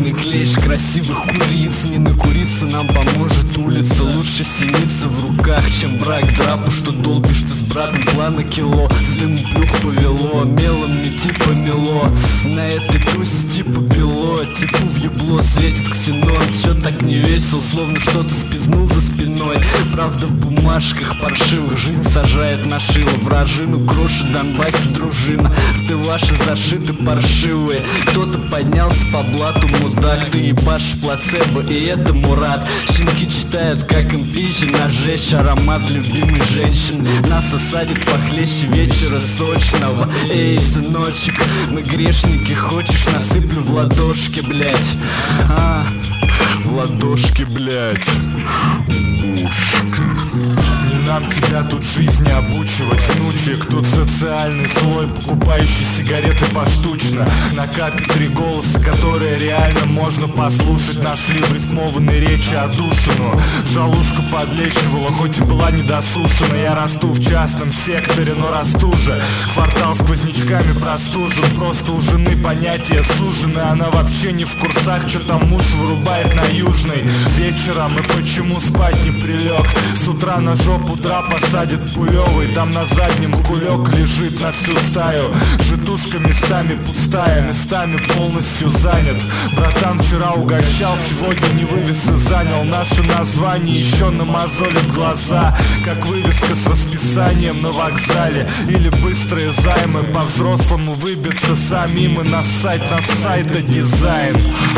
не клеишь красивых куриц. Не накуриться нам поможет улица. Лучше синица в руках, чем брак драпу, что долбишь ты с братом плана кило. С дымом плюх повело, мелом мети помело. На этой тусе типа бело, типу в ебло светит ксенон. Чё так не весел, словно что-то спизнул за спиной. Правда в бумажках паршивых, жизнь сажает на шило. Вражину крошит Донбассе дружина. Ты ваши зашиты паршивые. Кто-то поднялся по блату, мудак. Ты ебашь плацебо, и это Мурат. Щенки читают, как им пищи нажечь. Аромат любимой женщины нас осадит похлеще вечера сочного. Эй, сыночек, мы грешники. Хочешь, насыплю в ладошки, блять. В ладошки, блять. Не нам тебя тут жизни обучивать, внучек. Тут социальный слой, покупающий сигареты поштучно. На капе 3 голоса, которые реально можно послушать. Нашли в рифмованной речи отдушину. Жалушка подлечивала, хоть и была недосушена. Я расту в частном секторе, но расту же. Квартал сквознячками простужен. Просто у жены понятие сужены. Она вообще не в курсах, что там муж вырубает на южной. Вечером и почему спать не прилег. С утра на жопу драпа садит пулевый. Там на заднем кулек лежит на всю стаю. Житушка местами пустая, местами полностью занят. Братан вчера угощал, сегодня не вывез и занял. Наше название еще намазолит глаза, как вывеска с расписанием на вокзале. Или быстрые займы, по-взрослому выбиться самим и нассать на сайта дизайн.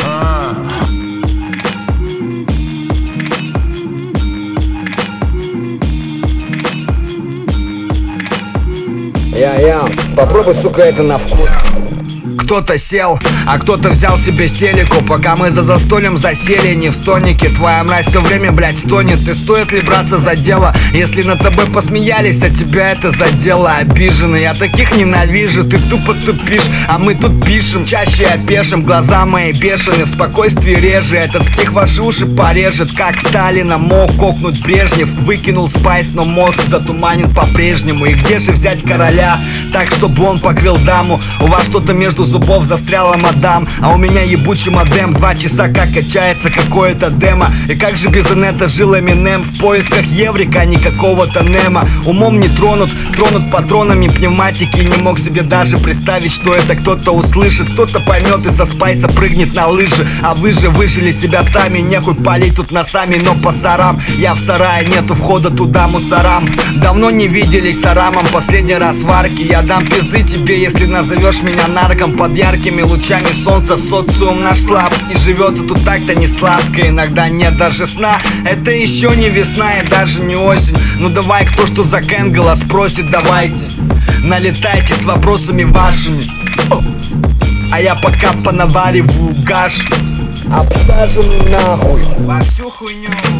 Попробуй, сука, это на вкус. Кто-то сел, а кто-то взял себе селику. Пока мы за застольем засели, не в стольнике. Твоя мразь все время, блядь, стонет. И стоит ли браться за дело, если над тобой посмеялись, а тебя это задело? Обиженный, я таких ненавижу. Ты тупо тупишь, а мы тут пишем. Чаще опешим, глаза мои бешены. В спокойствии реже, этот стих ваши уши порежет. Как Сталина мог кокнуть Брежнев. Выкинул спайс, но мозг затуманен по-прежнему. И где же взять короля, так чтобы он покрыл даму? У вас что-то между зубов застряла, мадам, а у меня ебучий модем. 2 часа как качается какое-то демо. И как же без инета жил Эминем в поисках еврика, а не какого-то Немо. Умом не тронут патронами пневматики. Не мог себе даже представить, что это кто-то услышит. Кто-то поймет и со спайса прыгнет на лыжи. А вы же выжили себя сами, нехуй палить тут носами, но по сарам. Я в сарае, нету входа туда мусорам. Давно не виделись с Арамом, последний раз в арке. Я дам пизды тебе, если назовешь меня нарком. Под яркими лучами солнца социум наш слаб. И живется тут так-то не сладко. Иногда нет даже сна. Это еще не весна и даже не осень. Ну давай, кто что за Кэнгела спросит, давайте. Налетайте с вопросами вашими. А я пока понавариваю гаш. Обсаженный нахуй. Во всю хуйню.